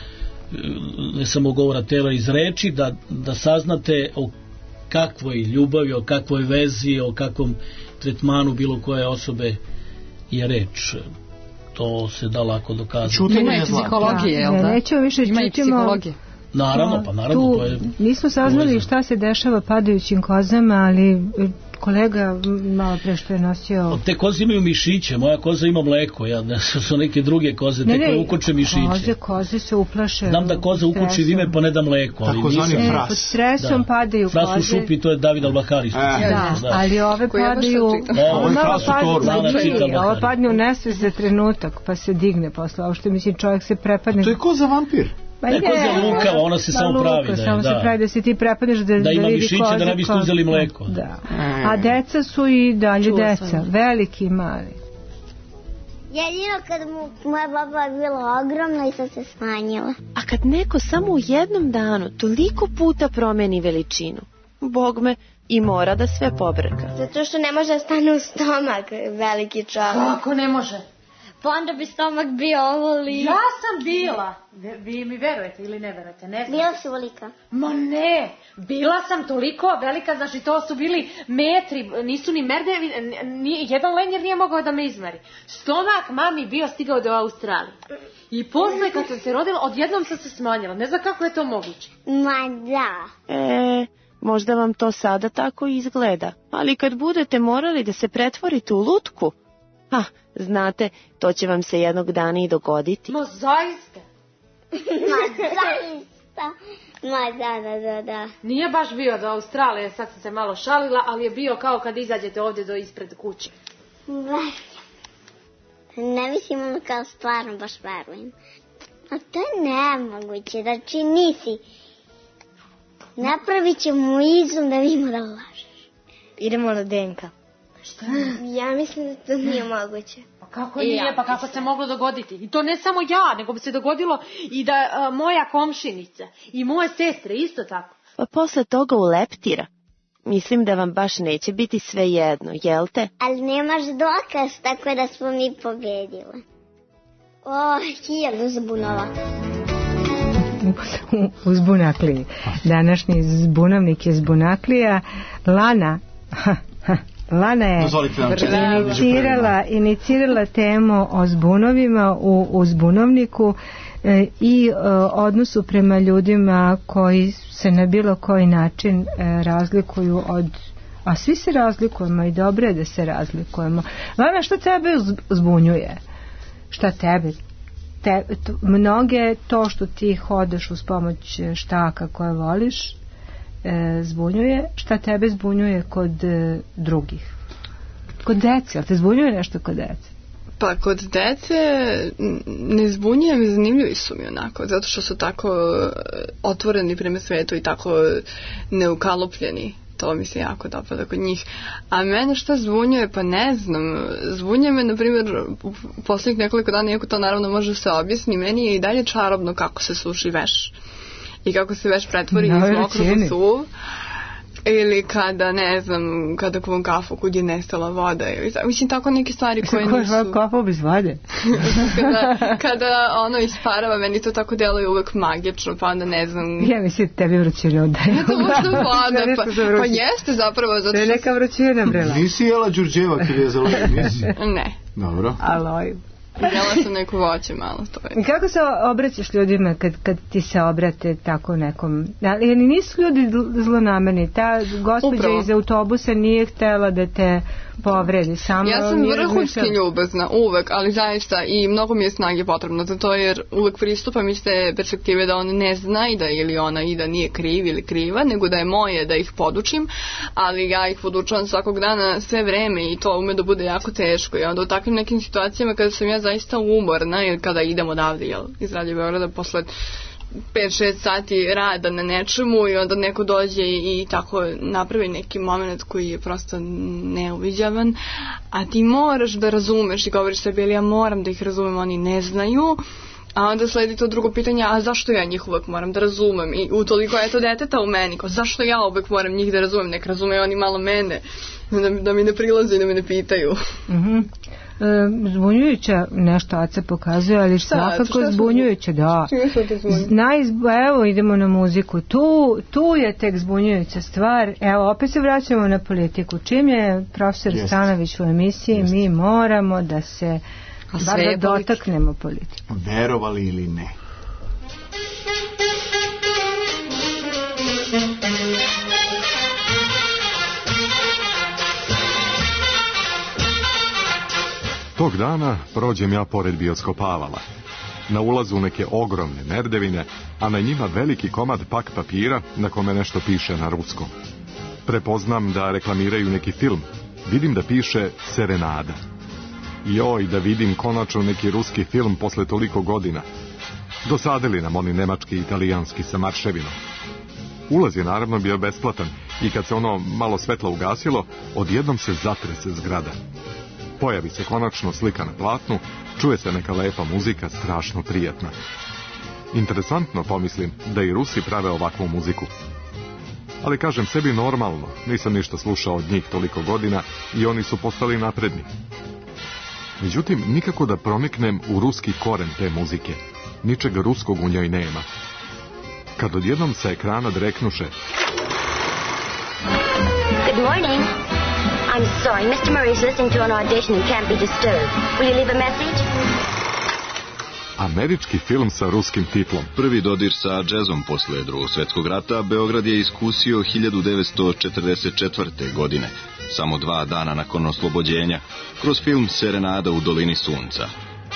ne samo govora tela, iz reči da saznate o kakvoj ljubavi, o kakvoj vezi, o kakvom tretmanu bilo koje osobe je reč. To se da lako dokazati. Ima i psihologije, jel da? Nećemo više čutimo. Naravno, tu, to je... Nismo saznali šta se dešava padajućim kozama, ali kolega malo pre što je nosio... Te koze imaju mišiće, moja koza ima mleko, su neke druge koze, te koje ukoče mišiće. Koze se uplaše. Znam da koza ukoči vime pa ne da mleko, ali nisam... Pod stresom padaju koze. Fras u šupi, to je David Al-Bahari. Ali ove padaju... Ovo padne u nesvest za trenutak, pa se digne posle. Ovo što mislim, čovjek se prepadne... To je koza vampir. Koza lukava, ona se samo pravi. Samo se pravi da se ti prepadneš da ima mišiće, da ne biste uzeli mleko. A deca su i dalje deca, veliki i mali. Jedino kad moja baba je bila ogromna i sad se smanjila. A kad neko samo u jednom danu toliko puta promeni veličinu, Bog me, i mora da sve pobrka. Zato što ne može da stane u stomak veliki čovjek. Kako ne može? Pa onda bi stomak bio ovoli. Ja sam bila. Vi mi verujete ili ne verujete? Ne znam. Bila si velika. Ma ne, bila sam toliko velika, znači to su bili metri, nisu ni merdevi, jedan lenjer nije mogao da me izmeri. Stomak mami bio stigao do Australije. I posle kad sam se rodila, odjednom sam se smanjila. Ne znam kako je to moguće. Ma da. Možda vam to sada tako izgleda, ali kad budete morali da se pretvorite u lutku, znate, to će vam se jednog dana i dogoditi. Ma zaista? Da. Nije baš bio do Australije, sad sam se malo šalila, ali je bio kao kad izađete ovdje do ispred kuće. Ne mislim ono kao stvarno, baš verujem. A to je nemoguće, znači nisi. Napravit ćemo izum da vidimo da lažeš. Idemo na DNK. Šta? Ja mislim da to nije moguće. Pa Kako nije, pa kako se moglo dogoditi? I to ne samo ja, nego bi se dogodilo i da moja komšinica i moje sestre isto tako. Pa posle toga uleptira. Mislim da vam baš neće biti sve jedno, jel te? Ali nemaš dokaz, tako da smo mi pobedile. 1000 zbunova. U Zbunakliji. Današnji zbunovnik je Zbunaklija. Lana je inicirala temu o zbunovima u Zbunovniku i odnosu prema ljudima koji se na bilo koji način razlikuju od, a svi se razlikujemo i dobro je da se razlikujemo. Lana, šta tebe zbunjuje? Šta tebe? Mnoge to što ti hodaš uz pomoć štaka koje voliš zbunjuje. Šta tebe zbunjuje kod drugih? Kod dece, ali te zbunjuje nešto kod dece? Pa kod dece ne zbunjuje me, zanimljivi su mi onako, zato što su tako otvoreni prema svetu i tako neukalupljeni. To mi se jako dopada kod njih. A mene šta zbunjuje? Pa ne znam. Zbunjuje me, na primjer, u posljednjih nekoliko dana, iako to naravno može se objasni, meni je i dalje čarobno kako se suši veš. I kako se veš pretvori iz mokrog u suv. Ili kada, ne znam, kada kuvam kafu kud je nestala voda. Mislim, tako neke stvari koje nisu... Kako je kafu bez vode? kada ono isparava, meni to tako deluje uvek magično, pa onda ne znam... Ja mislim, tebi vrućina odaju. To možda voda, pa jeste zapravo. To je neka vrućina, brela. Nisi jela Đurđeva kad je zalog, nisi? Ne. Dobro. Aloju. Jela sam neko voće malo, to je. Kako se obraćaš ljudima kad ti se obrate tako nekom? Ali nisu ljudi zlonamerni. Ta gospođa iz autobusa nije htela da te povredi. Ja sam vrhunski ljubazna, uvek, ali zaista i mnogo mi je snage potrebno za to, jer uvek pristupam iz te perspektive da on ne zna i da ili ona i da nije kriv ili kriva, nego da je moje da ih podučim, ali ja ih podučavam svakog dana sve vreme i to ume da bude jako teško. I onda u takvim nekim situacijama kada sam ja zaista umorna, jer kada idem odavde iz Radio Beograda posle 5-6 sati rada na nečemu i onda neko dođe i tako napravi neki moment koji je prosto neuviđavan, a ti moraš da razumeš i govoriš sebi, ali ja moram da ih razumem, oni ne znaju, a onda sledi to drugo pitanje, a zašto ja njih uvek moram da razumem? I utoliko je to deteta u meni, kao zašto ja uvek moram njih da razumem, nek razume oni malo mene, da mi ne prilaze i da me ne pitaju. Zbunjujuća nešto Aca pokazuje, ali svakako zbunjujuće, da. Evo idemo na muziku, tu je tek zbunjujuća stvar. Evo opet se vraćamo na politiku. Čim je profesor Stanović u emisiji, mi moramo da se bar dotaknemo politiku. Verovali ili ne? Tog dana prođem ja pored bioskopavala. Na ulazu neke ogromne merdevine, a na njima veliki komad pak papira na kome nešto piše na ruskom. Prepoznam da reklamiraju neki film. Vidim da piše Serenada. Joj, da vidim konačno neki ruski film posle toliko godina. Dosadili nam oni nemački i italijanski sa marševinom. Ulaz je naravno bio besplatan i kad se ono malo svetla ugasilo, odjednom se zatrese zgrada. Pojavi se konačno slika na platnu, čuje se neka lepa muzika, strašno prijatna. Interesantno, pomislim, da i Rusi prave ovakvu muziku. Ali kažem sebi normalno, nisam ništa slušao od njih toliko godina i oni su postali napredni. Međutim, nikako da proniknem u ruski koren te muzike. Ničega ruskog u njoj nema. Kad odjednom sa ekrana dreknuše: Good morning. I'm sorry, Mr. Murray is listening to an audition and can't be disturbed. Will you leave a message? Američki film sa ruskim titlom. Prvi dodir sa džezom posle Drugog svjetskog rata Beograd je iskusio 1944. godine, samo 2 dana nakon oslobođenja, kroz film Serenada u dolini sunca.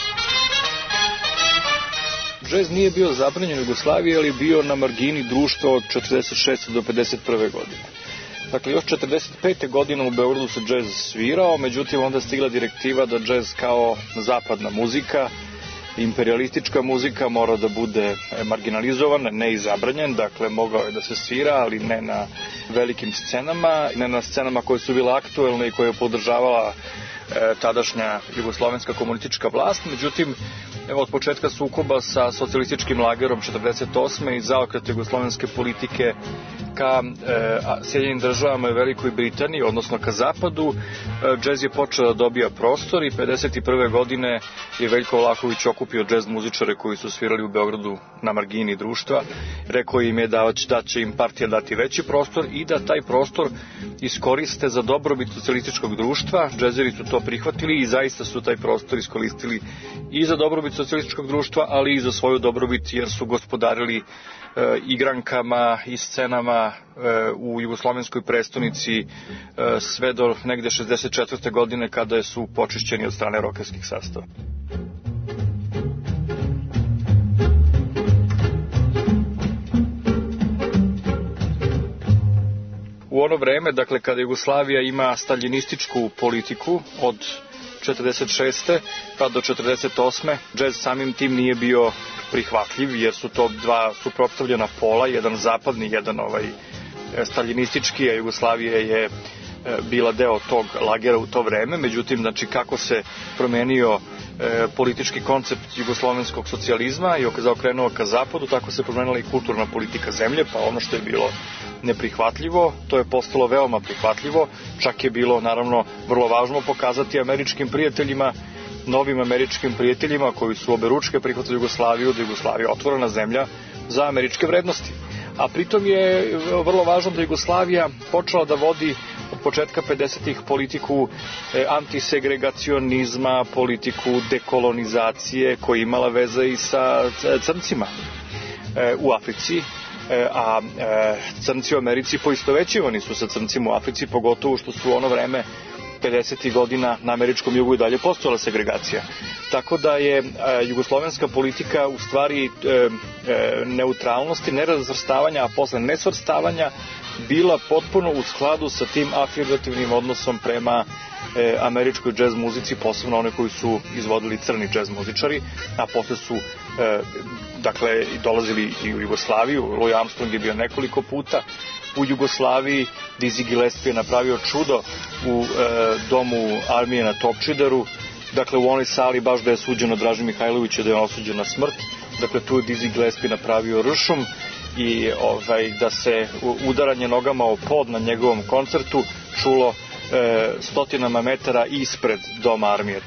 Džez nije bio zabranjen u Jugoslaviji, ali bio na margini društva od 46. do 51. godine. Dakle, još 45. godine u Beogradu se džez svirao, međutim onda stigla direktiva da džez kao zapadna muzika, imperialistička muzika mora da bude marginalizovan, ne i zabranjen, dakle mogao je da se svira, ali ne na velikim scenama, ne na scenama koje su bile aktuelne i koje je podržavala tadašnja jugoslovenska komunistička vlast. Međutim, evo, od početka sukoba sa socijalističkim lagerom 48. i zaokreta jugoslovenske politike ka Sjedinjenim državama i Velikoj Britaniji, odnosno ka zapadu, džez je počeo da dobija prostor i 51. godine je Veljko Vlahović okupio džez muzičare koji su svirali u Beogradu na margini društva. Rekao im je da će im partija dati veći prostor i da taj prostor iskoriste za dobrobit socijalističkog društva. Džezeri su to prihvatili i zaista su taj prostor iskoristili i za dobrobit socijalističkog društva, ali i za svoju dobrobit, jer su gospodarili igrankama i scenama u jugoslovenskoj prestonici sve do negde 64. godine kada su počišćeni od strane rokerskih sastava. U ono vreme, dakle, kada Jugoslavija ima staljinističku politiku od 46. pa do 48. džez samim tim nije bio prihvatljiv, jer su to dva suprotstavljena pola, jedan zapadni, jedan staljinistički, a Jugoslavija je bila deo tog lagera u to vreme. Međutim, znači, kako se promenio politički koncept jugoslovenskog socijalizma i zaokrenuo ka zapadu, tako se promenila i kulturna politika zemlje, pa ono što je bilo neprihvatljivo, to je postalo veoma prihvatljivo. Čak je bilo, naravno, vrlo važno pokazati američkim prijateljima, novim američkim prijateljima koji su oberučke prihvatili Jugoslaviju, da je Jugoslavija otvorena zemlja za američke vrednosti. A pritom je vrlo važno da Jugoslavija počela da vodi od početka 50-ih politiku antisegregacionizma, politiku dekolonizacije koja je imala veze i sa crncima u Africi, a crnci u Americi poistovećivani su sa crncima u Africi, pogotovo što su u ono vreme 50. godina na američkom jugu i dalje postojala segregacija. Tako da je jugoslovenska politika u stvari neutralnosti, nerazvrstavanja, a posle nesvrstavanja bila potpuno u skladu sa tim afirmativnim odnosom prema američkoj džez muzici, posebno one koji su izvodili crni džez muzičari, a posle su dakle dolazili i u Jugoslaviju. Louis Armstrong je bio nekoliko puta u Jugoslaviji, Dizzy Gillespie je napravio čudo u domu armije na Topčideru, dakle u onoj sali baš da je suđeno Draži Mihajloviću, da je osuđen na smrt, dakle tu je Dizzy Gillespie napravio ršum i da se udaranje nogama o pod na njegovom koncertu čulo stotinama metara ispred doma armije.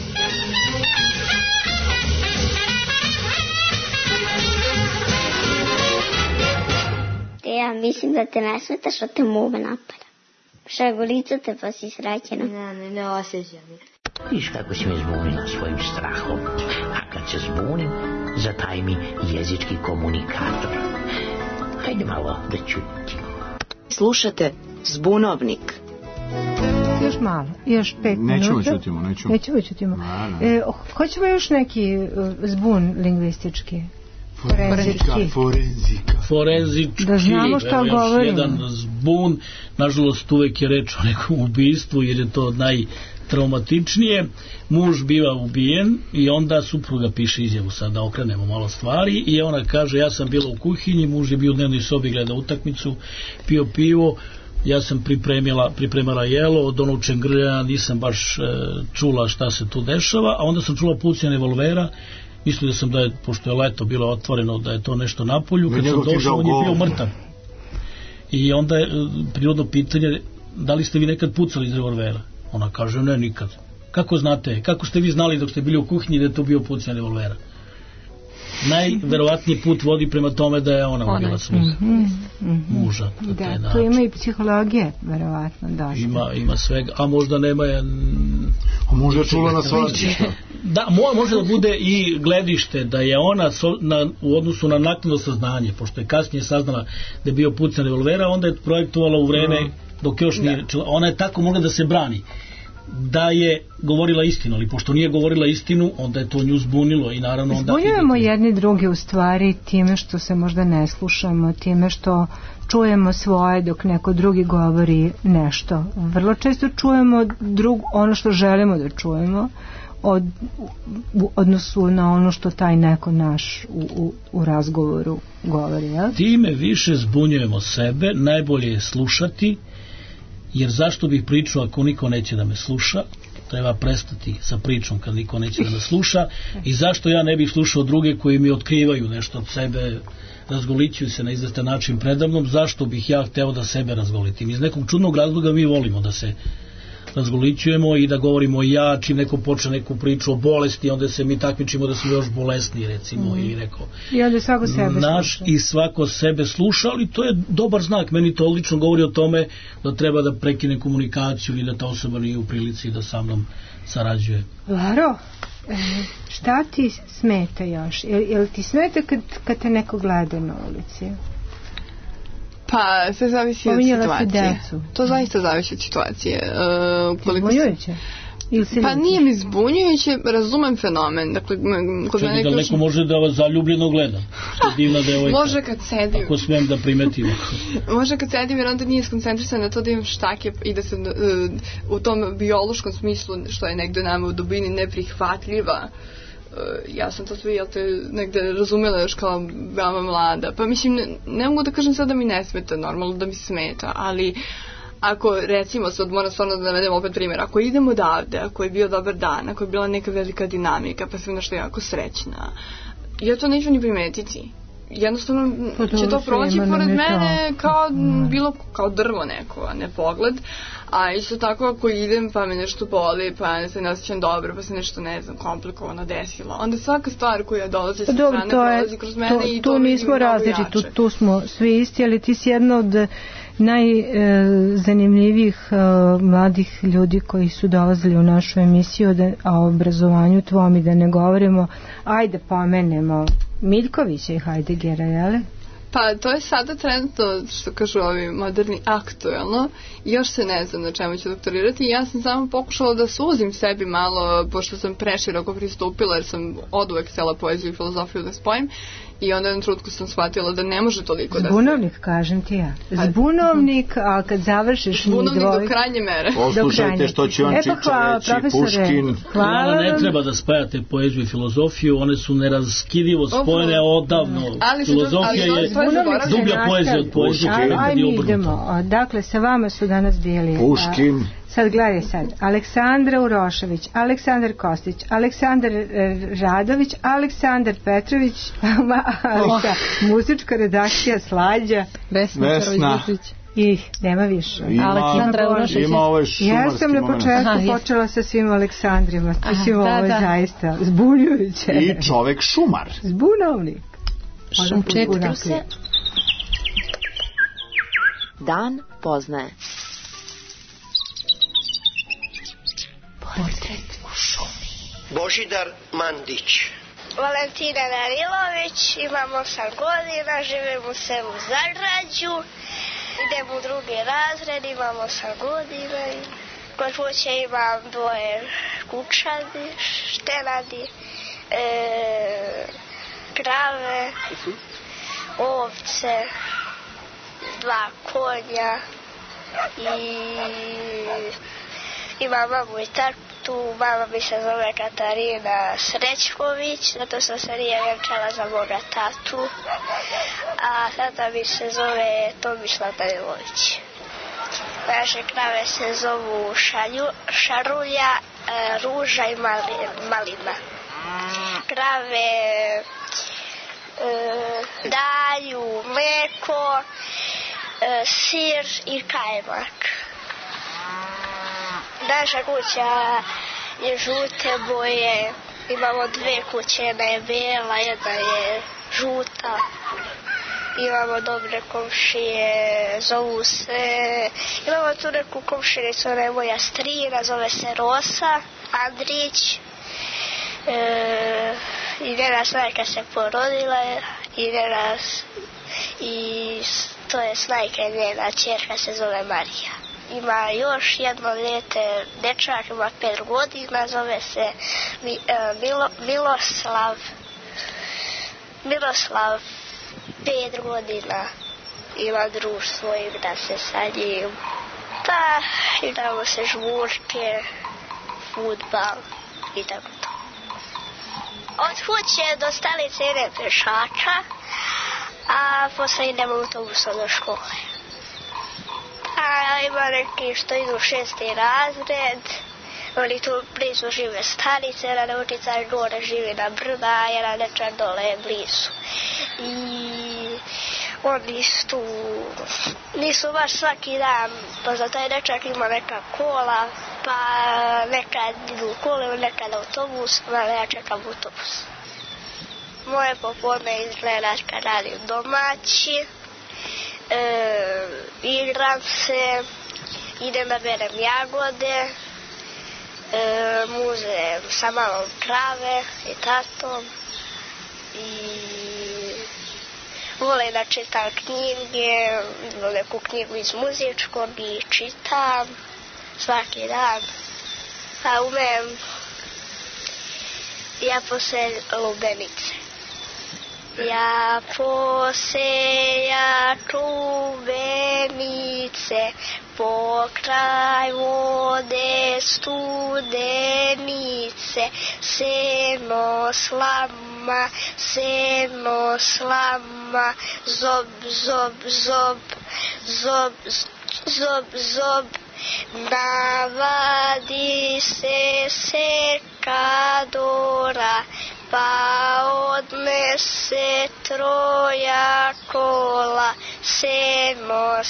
Ja mislim da te ne smeta što te muva napada. Šagulica te pa si srećena. Ne osjećam. Viš kako si me zbunila svojim strahom. A kad se zbunim, zataj mi jezički komunikator. Hajde malo da čutim. Slušate Zbunovnik. Još malo, još 5 minuta. Nećemo čutimo. Hoćemo još neki zbun lingvistički? Forenzički. Da znamo šta govorimo. Jedan zbun, nažalost uvek je reč o nekom ubistvu, jer je to najtraumatičnije. Muž biva ubijen i onda supruga piše izjavu, sad da okrenemo malo stvari, i ona kaže: ja sam bila u kuhinji, muž je bio u dnevnoj sobi, gleda utakmicu, pio pivo, ja sam pripremala jelo, od onog čengrljana nisam baš čula šta se tu dešava, a onda sam čula pucanje revolvera. Mislio sam da je, pošto je leto bilo otvoreno, da je to nešto napolju. Kad sam došao, on je bio mrtav. I onda je prirodno pitanje: da li ste vi nekad pucali iz revolvera? Ona kaže: ne, nikad. Kako znate? Kako ste vi znali dok ste bili u kuhinji da je to bio pucanje revolvera? Najverovatniji put vodi prema tome da je ona ubila svog muža. Da, tu ima i psihologije, verovatno. Ima svega, a možda nema... A možda čula na svađi. Da, može da bude i gledište da je ona u odnosu na naknadno saznanje, pošto je kasnije saznala da je bio pucan revolvera, onda je projektovala u vreme dok još nije... Ona je tako mogla da se brani da je govorila istinu, ali pošto nije govorila istinu, onda je to nju zbunilo i naravno onda... Zbunjujemo jedni drugi u stvari time što se možda ne slušamo, time što čujemo svoje dok neko drugi govori nešto. Vrlo često čujemo ono što želimo da čujemo u odnosu na ono što taj neko naš u razgovoru govori. Ja? Time više zbunjujemo sebe, najbolje je slušati, jer zašto bih pričao ako niko neće da me sluša, treba prestati sa pričom kad niko neće da nas sluša i zašto ja ne bih slušao druge koji mi otkrivaju nešto od sebe, razgolićuju se na izvestan način predamnom, zašto bih ja hteo da sebe razgolitim. Iz nekog čudnog razloga mi volimo da se razgolićujemo i da govorimo ja, čim neko počne neku priču o bolesti, onda se mi takmičimo da smo još bolesniji, recimo, i rekao. I onda svako sebe sluša. I svako sebe sluša, ali to je dobar znak. Meni to odlično govori o tome da treba da prekine komunikaciju ili da ta osoba nije u prilici da sa mnom sarađuje. Laro, šta ti smeta još? Jel ti smeta kad te neko gleda na ulici? Pa, sve zavisi od situacije. To zaista zavisi od situacije. Zbunjujuće? Pa nije mi zbunjujuće, razumem fenomen. Dakle, čekaj, da neko može da vas zaljubljeno gleda. Što je divna devojka. Može kad sedim. Ako smijem da primetim. Može kad sedim jer onda nije skoncentrisan na to da imam štake i da se u tom biološkom smislu što je negde nama u dubini neprihvatljiva. Ja sam to sve negde razumela još kao veoma mlada. Pa mislim, ne mogu da kažem sad da mi ne smeta, normalno da mi smeta, ali ako recimo sad moram stvarno da navedem opet primjer, ako idem odavde, ako je bio dobar dan, ako je bila neka velika dinamika, pa sam nešto jako srećna, ja to neću ni primetiti. Jednostavno će to proći pored mene kao drvo neko, a ne pogled. A isto tako ako idem pa me nešto boli, pa se ne osjećam dobro, pa se nešto, ne znam, komplikovano desilo, onda svaka stvar koja dolazi sa strane prolazi kroz mene i to mi nismo različiti, tu smo svi isti, ali ti si jedna od najzanimljivijih mladih ljudi koji su dolazili u našu emisiju, a o obrazovanju tvom i da ne govorimo, ajde pomenemo Miljkovića i Heideggera, jele? Pa to je sada trenutno, što kažu ovi moderni, aktuelno. Još se ne znam na čemu ću doktorirati. Ja sam samo pokušala da suzim sebi malo, pošto sam preširoko pristupila, jer sam oduvek htjela poeziju i filozofiju da spojim. I onda jednom trutku sam shvatila da ne može toliko da se... Zbunovnik, kažem ti ja. Zbunovnik, a kad završiš... Zbunovnik do krajnje mere. Poslušajte što će on reći, Puškin. Ne treba da spajate poeziju i filozofiju, one su nerazkidivo spojene odavno. Filozofija je dublja poezija od poezije. Ajme idemo. Dakle, sa vama su danas bili... Puškin. Sad gledaj sad, Aleksandra Urošević, Aleksandar Kostić, Aleksandar Radović, Aleksandar Petrović, muzička redakcija Slađa, Vesna i nema više. Aleksandra Urošević. Ja sam na početku počela sa svim Aleksandrima. Mislim, ovo je zaista zbunjujuće. I čovek šumar. Zbunovnik. Šumčetka. Dan poznaje. Portret u šumi. Božidar Mandić. Valentina Danilović, imam 8 godina, živim u selu Zagrađu, idem u drugi razred, imam 8 godina. Kod kuće imam 2 kućani, štenadi, krave, ovce, 2 konja i imam mamu i tatu. Mama mi se zove Katarina Srećković, zato sam se nije venčala za moga tatu, a tata mi se zove Tomislav Danilović. Naše krave se zovu Šarulja, Ruža i Malina. Krave daju mleko, sir i kajmak. Naša kuća je žute boje, imamo 2 kuće, jedna je bijela, jedna je žuta. Imamo dobre komšije, zovu se, imamo tu neku komšinicu, ona je moja strina, zove se Rosa Andrić. I njena snajka se porodila i to je snajka, njena čerka se zove Marija. Ima još jedno dijete, dečak, ima 5 godina, zove se Miroslav, 5 godina, ima društvo, igra se sa njim. Pa, igramo se žmurke, fudbal i tako to. Od kuće do stanice idem pešaka, a posle idemo autobusom do škole. A ima neki što idu u 6. razred, Oni tu blizu žive stanice, jedna devojčica gore živi na brda, a jedna dečak dole blizu. I oni tu nisu baš svaki dan, pa za taj dečak ima neka kola, pa nekad idu kole, nekad autobus, pa ja čekam autobus. Moje popodne izgleda kad radim domaći, igram se, idem da berem jagode, muze sa malom krave i tatom i volim da čitam knjige, neku knjigu iz muzičkog i čitam svaki dan. A umem ja posejam lubenice. Ja poseja lubenice pokraj vode studenice, seno slama, zob, zob, zob, zob, zob, zob, navadi se sekadora, pa odnese troja kola, seno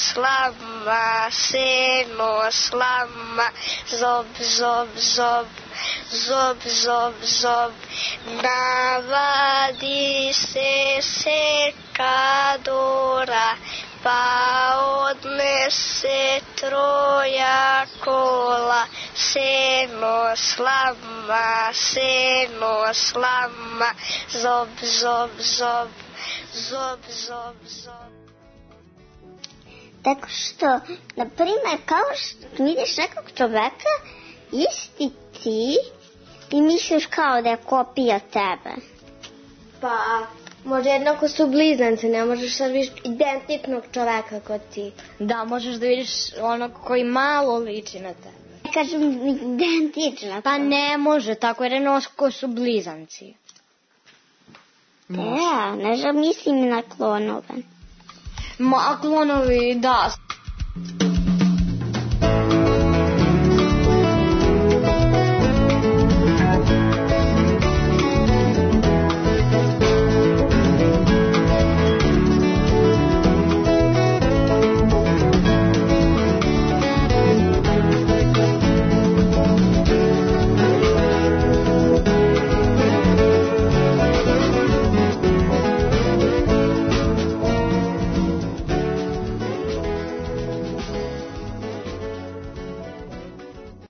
slama, zob, zob, zob, zob, zob, zob, navadi se sekadora, pa odnese troja kola, seno slama, zob, zob, zob, zob, zob, zob. Tako što, na primjer, kao što vidiš nekog čoveka, isti ti i misliš kao da je kopija tebe. Pa, možda jednako su blizanci, ne možeš sad vidiš identičnog čoveka kod ti. Da, možeš da vidiš onog koji malo liči na tebe. Kažem identično. Pa ne može, tako jer jednako su blizanci. Da, ne mislim na klonove. Ma, klonovi, da.